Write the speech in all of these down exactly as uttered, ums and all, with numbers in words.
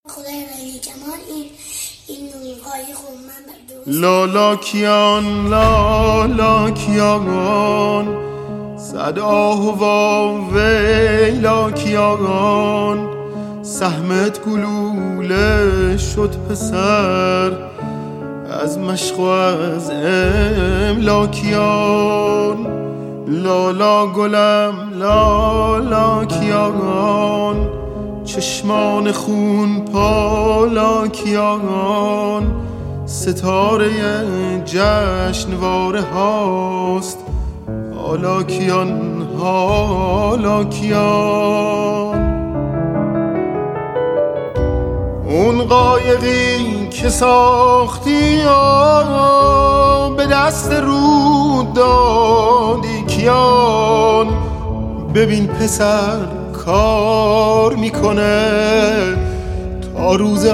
خدای ولی جمال این این نورهای خوب من درست لالاکیان لالاکیان صد آه و ویلاکیان سهمت گلوله شد پسر از مشق و از املاکیان لالا گلم لالاکیان چشمان خون پالاکیان ستاره جشنواره هاست حالاکیان حالاکیان اون قایقی که ساختی به دست رود دادی کیان ببین پسر کار میکنه تا روز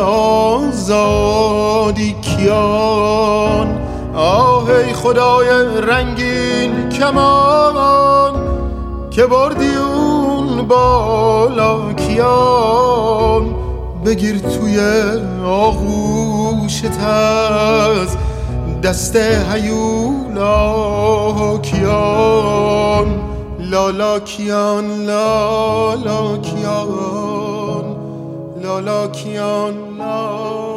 آزادی کیان آه ای خدای رنگین کمان که بردی اون بالا کیان بگیر توی آغوشت از دست هیولا کیان لالاکیان لالاکیان لالاکیان لالاکیان